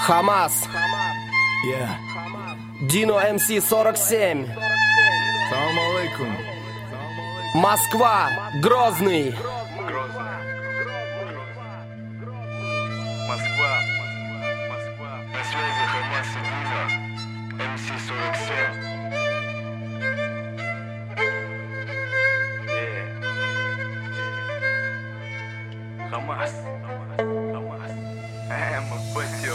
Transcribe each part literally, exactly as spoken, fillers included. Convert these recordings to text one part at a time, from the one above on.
Хамас, Yeah. Дино эм си сорок семь, Салам алейкум. Москва, Грозный. Москва, Москва, на связи Хамас и Дино, эм си сорок семь. Yeah. Yeah. Хамас, Хамас, эм, батё.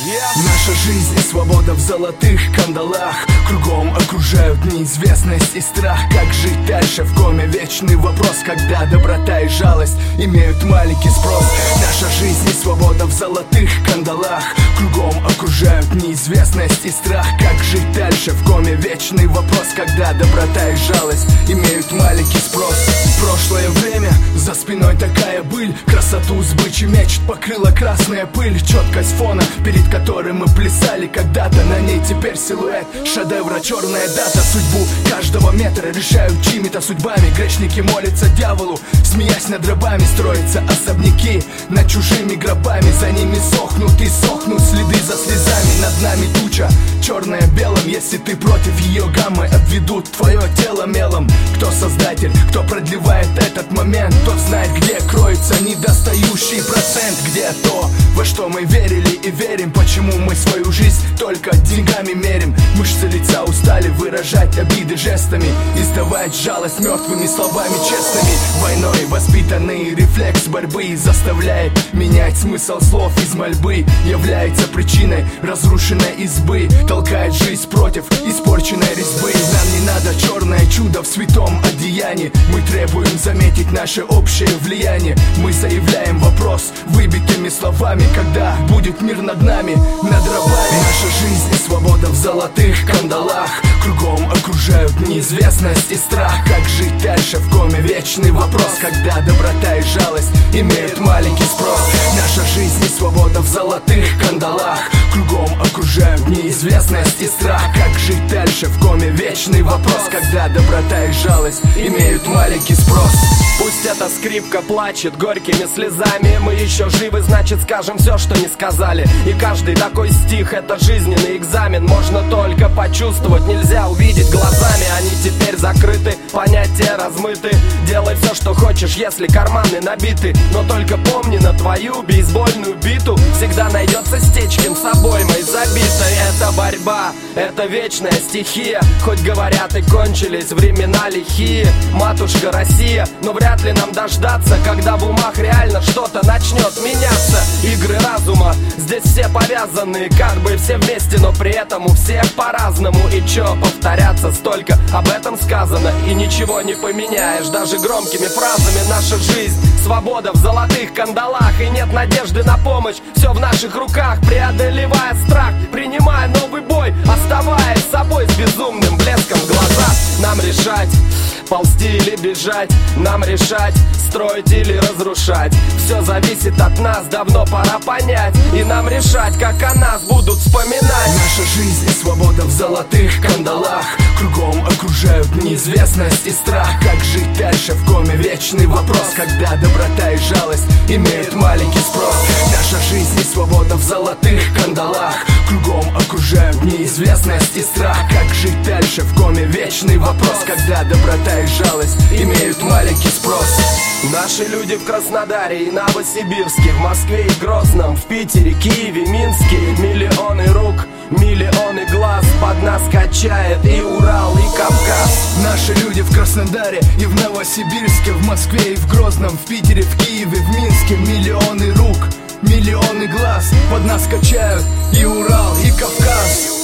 Наша жизнь и свобода в золотых кандалах. Кругом окружают неизвестность и страх. Как жить дальше в коме? Вечный вопрос, когда доброта и жалость имеют маленький спрос. Наша жизнь и свобода в золотых кандалах. Кругом окружают неизвестность и страх. Как жить дальше в коме? Вечный вопрос, когда доброта и жалость имеют маленький спрос. Прошлое время, за спиной такая быль. Красоту с бычий меч покрыла красная пыль. Четкость фона, перед которым мы плясали когда-то. На ней теперь силуэт шедевра, черная дата. Судьбу каждого метра решают чьими-то судьбами. Грешники молятся дьяволу, смеясь над рабами. Строятся особняки над чужими гробами. За ними сохнут и сохнут следы за слезами. Над нами туча, черная белым. Если ты против ее гаммы, обведут твое тело мелом. Кто создатель, кто продлевает этот момент, тот знает, где кроется недостающий процент. Где то, во что мы верили и верим. Почему мы свою жизнь только деньгами мерим. Мышцы лица устали выражать обиды жестами, издавать жалость мертвыми словами честными. Войной воспитанный рефлекс борьбы заставляет менять смысл слов из мольбы. Является причиной разрушенной избы, толкает жизнь против испорченной резьбы. Нам не надо черное чудо в святом одеянии. Мы требуем заметить наше общее влияние. Мы заявляем вопрос выбитыми словами. Когда будет мир над нами, над рабами? Наша жизнь и свобода в золотых кандалах. Кругом окружают неизвестность и страх. Как жить дальше в коме? Вечный вопрос, когда доброта и жалость имеют маленький спрос. Наша жизнь и свобода в золотых кандалах. Кругом окружают неизвестность и страх. Как жить дальше в коме? Вечный вопрос, когда доброта и жалость имеют маленький спрос. Пусть эта скрипка плачет горькими слезами. Мы еще живы, значит скажем все, что не сказали. И каждый такой стих — это жизненный экзамен. Можно только почувствовать, нельзя увидеть глазами. Они теперь закрыты, понятия размыты. Делай все, что хочешь, если карманы набиты. Но только помни, на твою бейсбольную биту всегда найдется Стечкин с обоймой забитой. Это борьба, это вечная стихия. Хоть говорят и кончились времена лихие, матушка Россия. Но вряд ли нам дождаться, когда в умах реально что-то начнет меняться. Игры разума, здесь все повязаны, как бы все вместе, но при этом у всех по-разному. И чё повторяться, столько об этом сказано, и ничего не поменяешь даже громкими фразами. Наша жизнь, свобода в золотых кандалах. И нет надежды на помощь, все в наших руках. Преодолевая страх, принимая новый бой, оставаясь собой с безумным блеском в глазах. Нам решать, ползти или бежать. Нам решать, строить или разрушать. Все зависит от нас, давно пора понять. И нам решать, как о нас будут вспоминать. Наша жизнь и свобода в золотых кандалах. Кругом окружают неизвестность и страх. Как жить дальше в коме? Вечный вопрос, когда доброта и жалость имеют маленький спрос. Наша жизнь и свобода в золотых кандалах. Кругом окружают неизвестность и страх. Как жить дальше в коме? Вечный вопрос, когда доброта и жалость имеют маленький спрос. Наши люди в Краснодаре и Новосибирске, в Москве и Грозном, в Питере, Киеве, Минске. Миллионы рук, миллионы глаз под нас качает и Урал, и Кавказ. Наши люди в Краснодаре и в Новосибирске, в Москве и в Грозном, в Питере, в Киеве, в Минске. Миллионы рук, миллионы глаз под нас качают и Урал, и Кавказ.